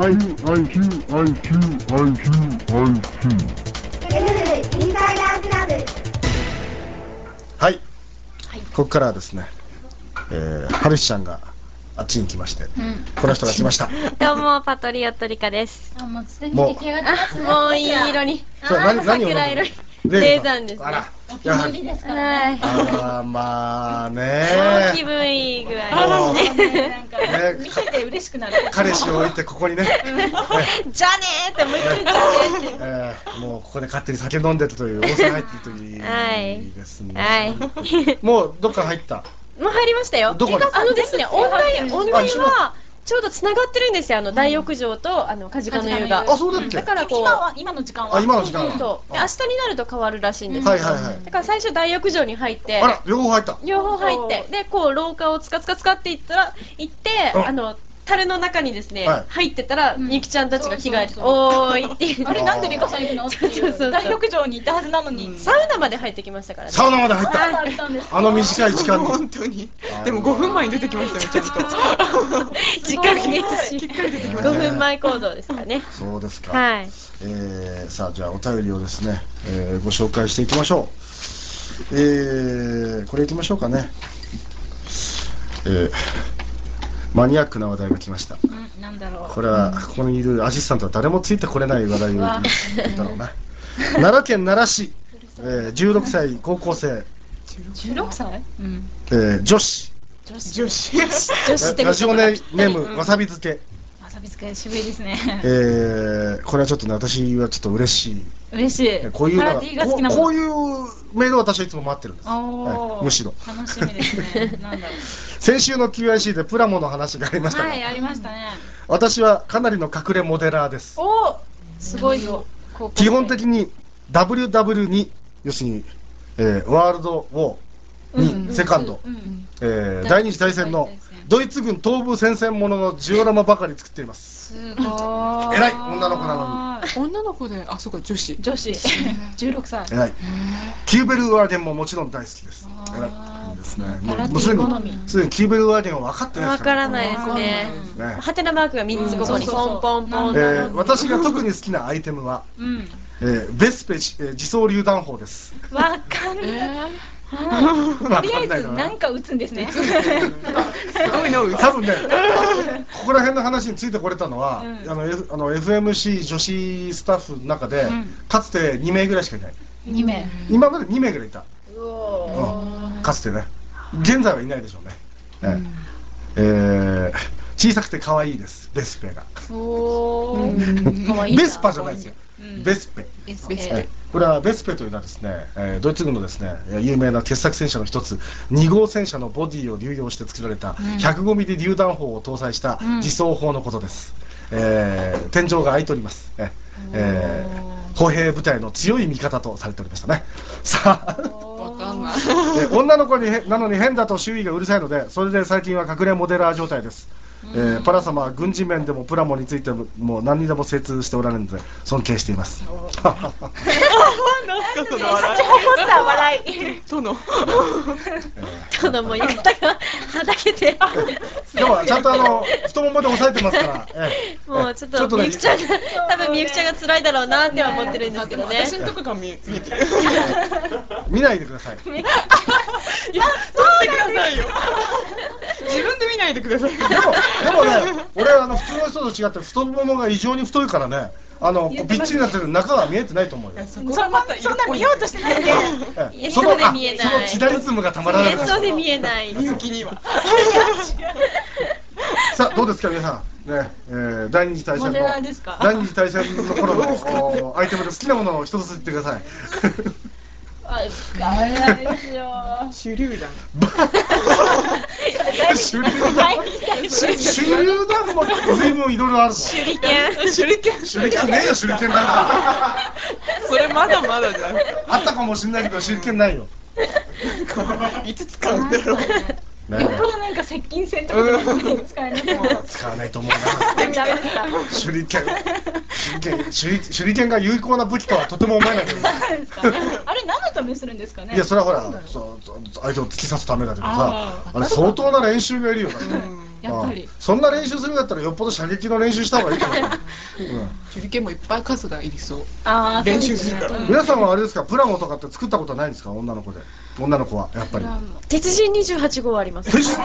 はい、ここからはですね、はるしちゃんがあっちに来まして、この人が来ました。 どうもパトリオットリカです。 ももういい色に。 何を桜色に。レーザンですね。 やはり。まあね。 気分いい具合ですね。 見てて嬉しくなる。 彼氏を置いてここにね。 じゃねーって思いっきりじゃねーって。 もうここで勝手に酒飲んでたという大阪入ってるといういいですね。 はい。 もうどっか入った。 もう入りましたよ。ですね、オンラインはちょうどつながってるんですよ。大浴場とカジカの湯が。 あ、そうだっけ。 だから今の時間は。 今の時間。 そう明日になると変わるらしいんです。 はいはいはい。 だから最初大浴場に入って。 あら、両方入った。 両方入って、でこう廊下をつかっていって樽の中にですね、入ってたらみゆきちゃんたちが着替えて、おーいっていう。 あれなんでリカさん行くのっていう大浴場にいたはずなのにサウナまで入ってきましたからね。 サウナまで入った。あの短い時間に。 本当に。でも5分前に出てきましたよ、ちゃんと。 時間厳しい。5分前行動ですかね。 そうですか。 はい。 さあじゃあお便りをですね、ご紹介していきましょう。これいきましょうかね。マニアックな話題が来ました。 なんだろう。 これはここにいるアシスタントは誰もついてこれない話題を言ったろうな。奈良県奈良市、16歳高校生。 16歳？ 女子。ラジオネームわさび漬け。 わさび漬け渋いですね。 これはちょっとね、私はちょっと嬉しい。 嬉しい。 こういうメールを私はいつも待ってるんです。むしろ。 楽しみですね。なんだろう。 先週の QIC でプラモの話がありましたが、 はい、ありましたね。 私はかなりの隠れモデラーです。 お、すごいぞ。 基本的に WW に、要するに、ワールドウォーにセカンド、第二次大戦のドイツ軍東部戦線もののジオラマばかり作っています。 すごい。 偉い女の子なのに。 女の子で、あ、そうか、女子。 16歳。 偉い。キューベルワーゲンももちろん大好きです。偉い。ですね。もうすでにキューベルワーゲンは分かってないですから。 分からないですね。ハテナマークが3つここにポンポンポン。 私が特に好きなアイテムはベスペ自走榴弾砲です。 分かんない。 とりあえず何か撃つんですね。 すごいの撃つ。 多分ね、ここら辺の話についてこれたのは、FMC 女子スタッフの中でかつて2名ぐらいしかいない。 2名。 今まで2名ぐらいいた。かつてね。現在はいないでしょうね。小さくて可愛いです。ベスペが。ベスパじゃないですよ。ベスペ。これはベスペというのはですね、ドイツ軍のですね、有名な傑作戦車の一つ、2号戦車のボディを流用して作られた105ミリ榴弾砲を搭載した自走砲のことです。天井が開いております。歩兵部隊の強い味方とされておりましたね。さあ、女の子なのに変だと周囲がうるさいので、それで最近は隠れモデラー状態です。パラ様は軍事面でもプラモについても何にでも精通しておられるので尊敬しています。 笑い。殿も浴衣がはだけて。 でもちゃんと太ももで押さえてますから。 もうちょっとみゆきちゃんが多分みゆきちゃんが辛いだろうなっては思ってるんですけどね。 私のとこが見えてる。 見ないでください。 いや、撮ってくださいよ。自分で見ないでください。 でもね、俺普通の人と違って太ももが異常に太いからね、びっちりになってる中は見えてないと思うよ。 そんな見ようとしてないで。そのチダリズムがたまらない。 そうで見えない。 みゆきには。 さあどうですか皆さん。ね、第二次大戦の頃のアイテムで好きなものを一つ言ってください。 あれですよ。 手榴弾。 手榴弾も随分いろいろある。 手裏剣。 手裏剣ねえよ手裏剣なんか。 それまだまだじゃん。 あったかもしれないけど手裏剣ないよ。 いつ使うんだろう。 よっぽどなんか接近戦とか使えないと思う。 使わないと思うな。手裏剣が有効な武器とはとても思えないけど。 あれ何のためにするんですかね。 いやそれはほら相手を突き刺すためだけどさ、あれ相当な練習がいるよ。 やっぱりそんな練習するんだったらよっぽど射撃の練習した方がいいと思う。 手裏剣もいっぱい数がいりそう。 あー練習するから。 皆さんはあれですか、プラモとかって作ったことないんですか、女の子で。女の子はやっぱり。 鉄人28号あります。 鉄人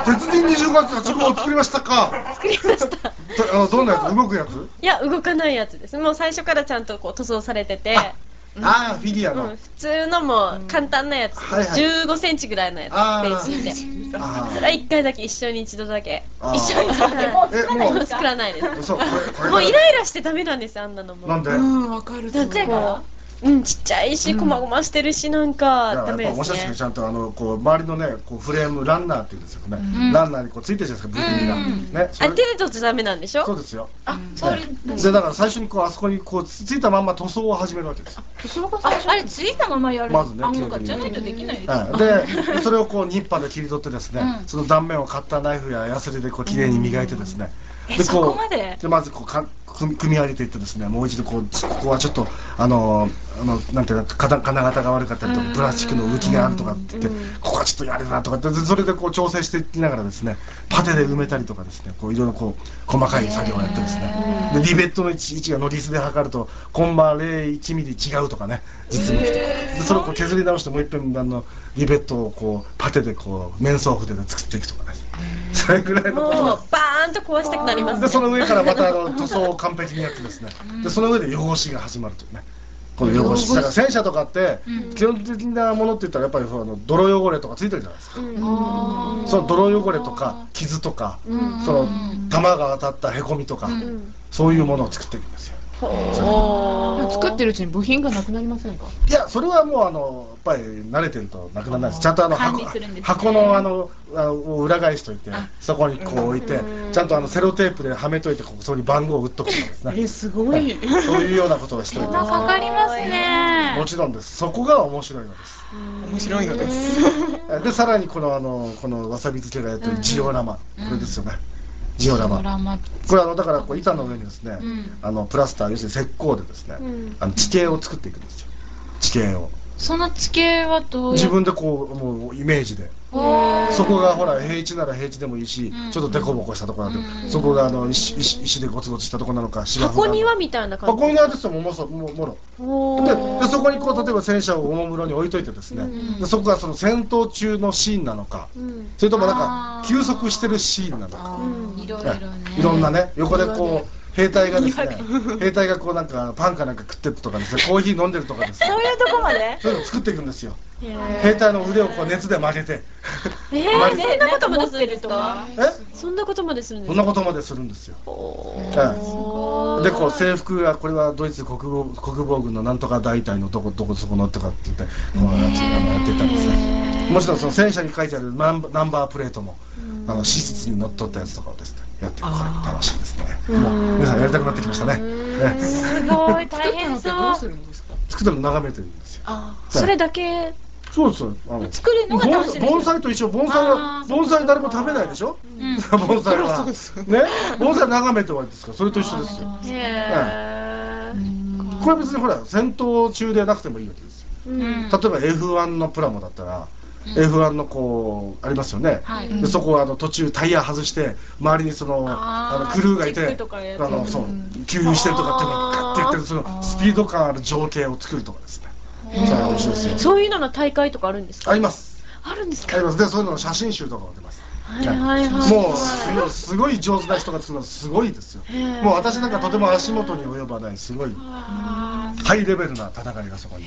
28号を作りましたか。 作りました。 どんなやつ、動くやつ？ いや、動かないやつです。もう最初からちゃんとこう塗装されてて。 ああ、フィギュアの。 普通のも簡単なやつ、15センチぐらいのやつ、ベースで。それは1回だけ、一生に一度だけ。 一緒に作ってもう作らないです。 もうイライラしてダメなんですよ、あんなのも。 なんで？ わかる。 だってこう。ちっちゃいし、こまごましてるし、なんかダメですね。 ちゃんとこう周りのね、こうフレームランナーって言うんですよね。ランナーにこうついてるじゃないですか、部品が。ね。 手で取っちゃダメなんでしょ？ そうですよ。 でだから最初にこうあそこにこうついたまんま塗装を始めるわけです。 あれついたままやる。 まずね、 じゃないとできないです。 で、それをこうニッパーで切り取ってですね、その断面をカッターナイフやヤスリでこう綺麗に磨いてですね。 でこうでまずこう組み上げていってですね、もう一度ここはちょっとなんていうか金型が悪かったりとかプラスチックの浮きがあるとかって言って、ここはちょっとやれなとかって、それでこう調整していきながらですね、パテで埋めたりとかですね、こういろいろこう細かい作業をやってですね、でリベットの位置がノリスで測るとコンマ0.1ミリ違うとかね、実物とかでそれをこう削り直してもう一遍リベットをこうパテでこう面相筆で作っていくとかね、それぐらいのもうバーンと壊したくなりますね。 でその上からまた塗装を完璧にやってですね、でその上で汚しが始まるというね。この汚しだから戦車とかって基本的なものって言ったらやっぱり泥汚れとかついてるじゃないですか。その泥汚れとか傷とか、その弾が当たったへこみとか、そういうものを作っていくんですよ。 作ってるうちに部品がなくなりませんか？ いや、それはもうやっぱり慣れてるとなくならないです。ちゃんと箱の裏返しといて、そこにこう置いて、ちゃんとセロテープではめといて、そこに番号を打っとくとかですね。 すごい。 そういうようなことをしておいて。 かかりますね。 もちろんです。そこが面白いのです。 面白いのです。 で、さらにこのわさび漬けがやってるジオラマ、これですよね。ジオラマ。これだから板の上にですね、プラスター、要するに石膏でですね、地形を作っていくんですよ。地形を。 その地形はどう？ 自分でこうもうイメージで。そこがほら平地なら平地でもいいし、ちょっとデコボコしたところだと、そこが石でゴツゴツしたところなのか、 箱庭みたいな感じ。 箱庭ですよ、もろ。でそこにこう例えば戦車をおもむろに置いといてですね、でそこがその戦闘中のシーンなのか、それともなんか休息してるシーンなのか、いろんなね、横でこう兵隊がですね、兵隊がこうなんかパンかなんか食ってるとかですね、コーヒー飲んでるとかですね、 そういうとこまでそういうのを作っていくんですよ。兵隊の腕をこう熱で曲げて、 そんなことまでするとか、そんなことまでするんですか？ そんなことまでするんですよ。でこう制服がこれはドイツ国防軍のなんとか大隊のどこそこのとかって言ってこうやってたんですね。もちろんその戦車に書いてあるナンバープレートも史実にのっとったやつとかをですねやってこれ楽しいですね。もう皆さんやりたくなってきましたね。 すごい大変そう。 作ったの眺めてるんですよ。 それだけ。 そうです。 作るのが楽しいです。 盆栽と一緒。盆栽誰も食べないでしょ。盆栽はね、盆栽眺めて終わりですから、それと一緒ですよ。これ別にほら戦闘中でなくてもいいわけですよ。例えば F1 のプラモだったら F1 のこうありますよね。でそこは途中タイヤ外して周りにそのクルーがいてそう給油してるとかっていうのをガッて言ってるそのスピード感ある情景を作るとかですね。 そういうのの大会とかあるんですか？ あります。 あるんですか？ あります。でそういうのの写真集とかも出ます。もうすごい上手な人が作るのはすごいですよ。もう私なんかとても足元に及ばないすごいハイレベルな戦いがそこに。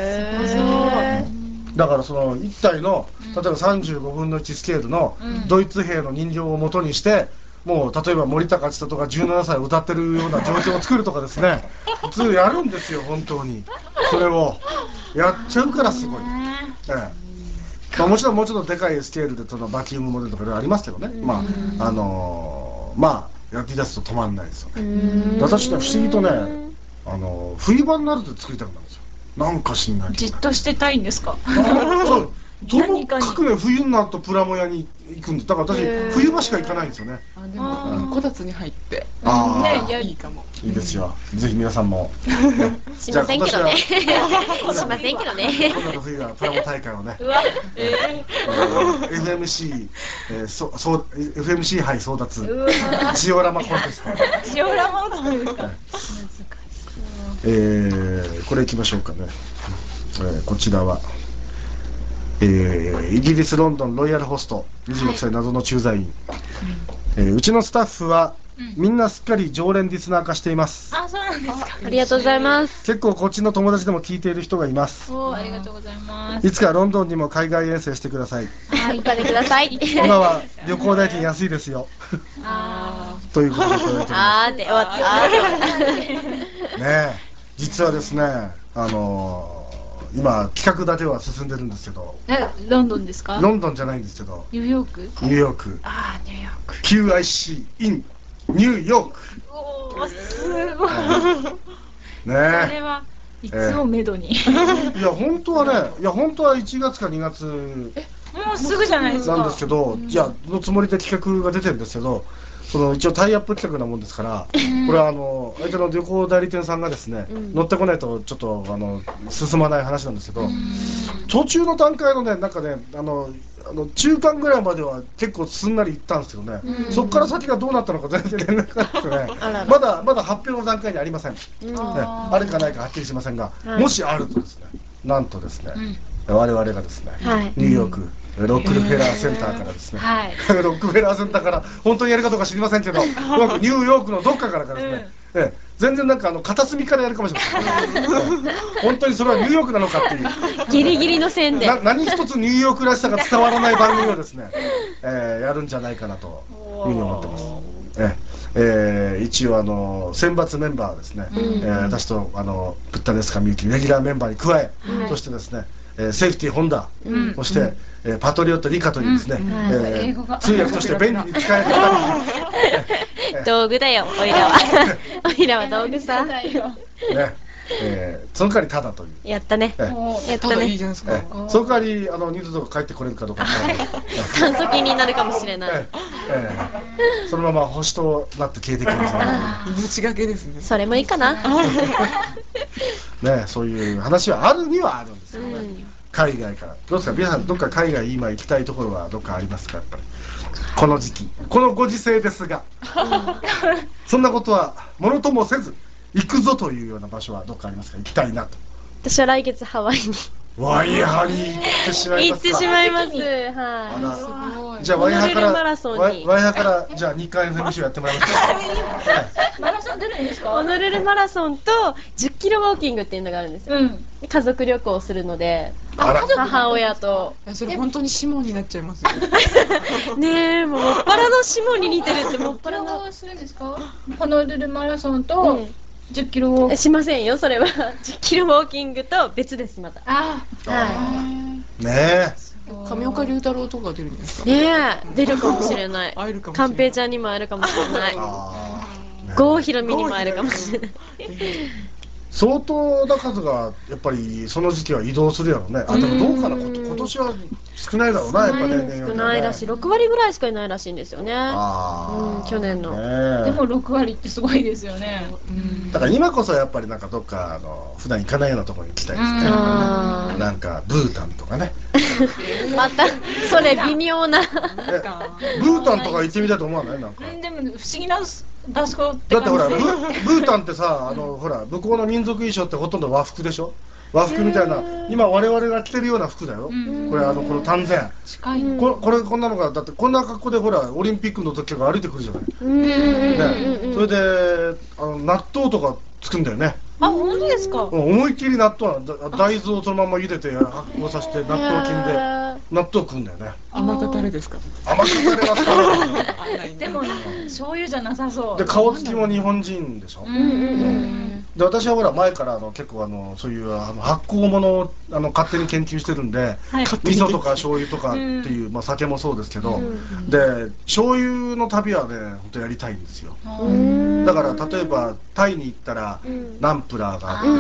だからその1体の例えば35分の1スケールのドイツ兵の人形を元にしてもう例えば森高千里が17歳を歌ってるような状況を作るとかですね普通やるんですよ本当に。それをやっちゃうからすごい。もちろんでかいスケールでそのバキュームモデルとかいろいろありますけどね。まあやって出すと止まんないですよね。私ね不思議とね冬場になると作りたくなるんですよ。なんかしんない。 じっとしてたいんですか？ ともかくね、冬になるとプラモ屋に行くんです。だから私冬場しか行かないんですよね。 でもこたつに入っていいかも。 いいですよ。ぜひ皆さんも。 しませんけどね。しませんけどね。 今度の冬はプラモ大会をね。FMC FMC 杯争奪ジオラマコンテスト。 ジオラマを食べるんですか。 これいきましょうかね。こちらは。イギリス・ロンドンロイヤルホスト26歳謎の駐在員、うちのスタッフはみんなすっかり常連リスナー化しています。 あ、そうなんですか。 ありがとうございます。 結構こっちの友達でも聞いている人がいます。 ありがとうございます。 いつかロンドンにも海外遠征してください。 はい、お金ください。 今は旅行代金安いですよ。ということでいただいております。 あーって終わった。 ねえ、実はですね、今企画立ては進んでるんですけど、 ロンドンですか？ ロンドンじゃないんですけど、 ニューヨーク？ ニューヨーク。 ああ、ニューヨーク。 QIC in ニューヨーク。 おお、すごい。 ねそれはいつをめどに。 いや本当はね、本当は1月か2月もうすぐじゃないですか。 なんですけど、いやのつもりで企画が出てるんですけど、一応タイアップ企画なもんですから、これは相手の旅行代理店さんがですね、乗ってこないとちょっと進まない話なんですけど、途中の段階のね、なんかね、中間ぐらいまでは結構すんなりいったんですけどね、そこから先がどうなったのか全然連絡がなくてね、まだ発表の段階にありません。あるかないかはっきりしませんが、もしあるとですね、なんとですね、我々がですね、ニューヨークロックフェラーセンターからですね、ロックフェラーセンターから本当にやるかどうか知りませんけど、ニューヨークのどっかからですね、全然なんか片隅からやるかもしれません。本当にそれはニューヨークなのかっていうギリギリの線で何一つニューヨークらしさが伝わらない番組をですね、やるんじゃないかなというふうに思ってます。一応選抜メンバーですね、私とプッタネスカミユキレギュラーメンバーに加え、そしてですね、セーフティーホンダ、そしてパトリオットリカというですね、通訳として便利に使える方に道具だよ、おいらは。おいらは道具さ。 ね、その代わりただという。 やったね。やったね。 いいじゃないですか。 その代わり二度と帰ってこれるかどうか。 炭疽菌になるかもしれない。 そのまま星となって消えていきます。 命がけですね。 それもいいかな。 ね、そういう話はあるにはあるんですよね。海外からどうですか、皆さんどっか海外今行きたいところはどっかありますか？やっぱりこの時期、このご時世ですが、そんなことはものともせず行くぞというような場所はどっかありますか？行きたいなと。 私は来月ハワイにワイハに行ってしまいます。 行ってしまいます。はい。 じゃあワイハからワイハからじゃあ日韓 FMC やってもらいますか。 マラソン出るんですか？ ホノルルマラソンと10キロウォーキングっていうのがあるんですよ。家族旅行をするので、母親と。 それ本当にシモンになっちゃいますよ。 ねえ、もっぱらのシモンに似てるってもっぱらの。 どうするんですか？ホノルルマラソンと10キロをしませんよ、それは。10キロウォーキングと別です、また。 ねえ。 上岡龍太郎とか出るんですか？ ねえ、出るかもしれない。寛平ちゃんにも会えるかもしれない。郷ひろみにも会えるかもしれない。 相当な数がやっぱりその時期は移動するやろうね。でもどうかな、今年は少ないだろうな、やっぱね。 少ないらしい。6割ぐらいしかいないらしいんですよね。去年の。 でも6割ってすごいですよね。 だから今こそやっぱりなんかどっか普段行かないようなところに行きたいですね。なんかブータンとかね。 またそれ微妙な。 ブータンとか行ってみたいと思わない？なんか。 でも不思議な場所ってだってほらブータンってさ、ほら向こうの民族衣装ってほとんど和服でしょ。和服みたいな、今我々が着てるような服だよ。これこの丹前。こんなのがだってこんな格好でほらオリンピックの時とか歩いてくるじゃない。それで納豆とかつくんだよね。 本当ですか？ 思いっきり納豆大豆をそのまま茹でて発酵させて納豆菌で納豆食うんだよね。 甘かたれですか？ 甘かたれはでも醤油じゃなさそう。 で顔つきも日本人でしょ。 で私はほら前から結構そういう発酵物を勝手に研究してるんで、味噌とか醤油とかっていう、まあ、酒もそうですけど、で醤油の旅はね本当やりたいんですよ。だから例えばタイに行ったらナンプラーがあって、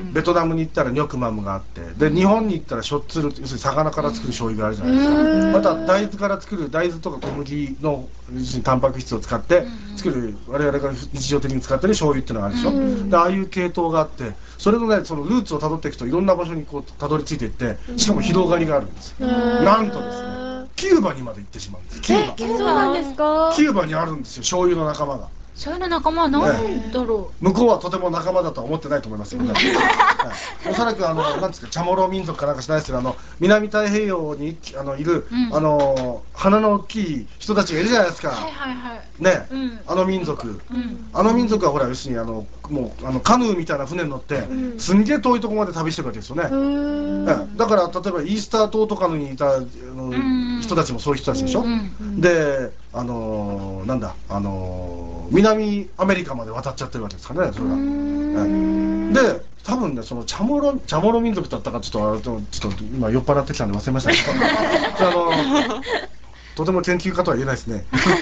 ベトナムに行ったらニョクマムがあって、で日本に行ったらショッツル、要するに魚から作る醤油があるじゃないですか。また大豆から作る、大豆とか小麦の要するにタンパク質を使って作る、我々が日常的に使ってる醤油っていうのがあるでしょ。でああいう系統があって、それのねそのルーツをたどっていくといろんな場所にこうたどり着いていって、しかも広がりがあるんですよ。なんとですねキューバにまで行ってしまうんです。キューバ。 そうなんですか。 キューバにあるんですよ、醤油の仲間が。 醤油の仲間は何だろう。向こうはとても仲間だとは思ってないと思いますよね。おそらくなんですか、チャモロ民族かなんかしないですけど、南太平洋にいる鼻の大きい人たちがいるじゃないですか。ね、民族。民族はほら要するにもうカヌーみたいな船に乗ってすんげえ遠いところまで旅してるわけですよね。だから例えばイースター島とかにいた人たちもそういう人たちでしょ。でなんだ南アメリカまで渡っちゃってるわけですからね、それが。で多分ねそのチャモロ民族だったかちょっと今酔っ払ってきたんで忘れましたけどとても研究家とは言えないですね。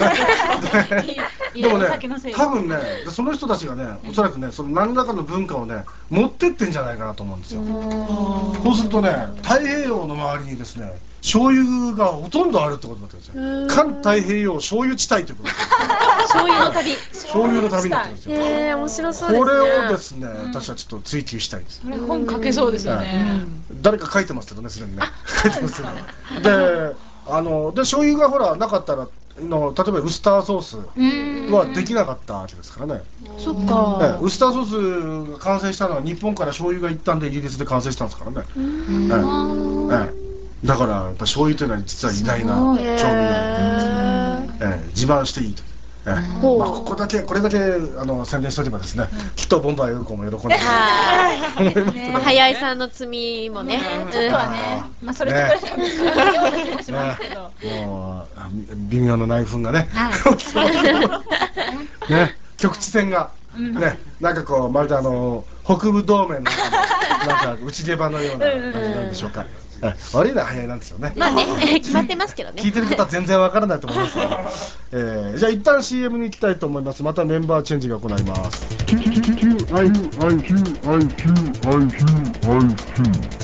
でもね多分ねその人たちがねおそらくねその何らかの文化をね持ってってんじゃないかなと思うんですよ。そうするとね太平洋の周りにですね醤油がほとんどあるってことだったんですよ。環太平洋醤油地帯ということです。 醤油の旅。 醤油の旅になってるんですよ。 面白そうですね。 これをですね、私はちょっと追求したいです。 それ本書けそうですよね。 誰か書いてますけどね、すでにね。書いてますよね。で、醤油がほらなかったら例えばウスターソースはできなかったわけですからね。 そっか。 ウスターソースが完成したのは日本から醤油が行ったんでイギリスで完成したんですからね。だからやっぱ醤油というのは実は偉大な調味料なんで、自慢していいと。これだけ宣伝しておけばですね、きっとボンバーヨルコも喜んで早井さんの罪もね、 ちょっとはね、まあそれとこれしますけど、 もう微妙な内紛がね、ね、局地戦がね、なんかこうまるで北部同盟のなんか内出場のような感じなんでしょうか。悪いのは早いなんですよね。 まあね、決まってますけどね。 聞いてる方は全然わからないと思いますけど。じゃあ一旦 CM に行きたいと思います。またメンバーチェンジが行います。